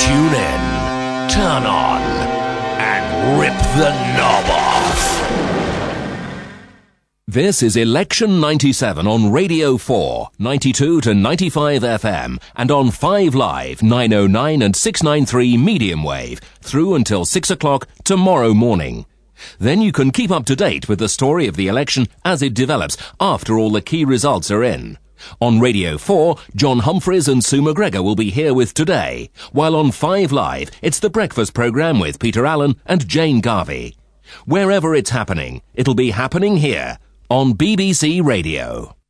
Tune in, turn on, and rip the knob off. This is Election 97 on Radio 4, 92 to 95 FM, and on 5 Live, 909 and 693 medium wave, through until 6 o'clock tomorrow morning. Then you can keep up to date with the story of the election as it develops after all the key results are in. On Radio 4, John Humphreys and Sue McGregor will be here with Today, while on 5 Live, it's the breakfast programme with Peter Allen and Jane Garvey. Wherever it's happening, it'll be happening here on BBC Radio.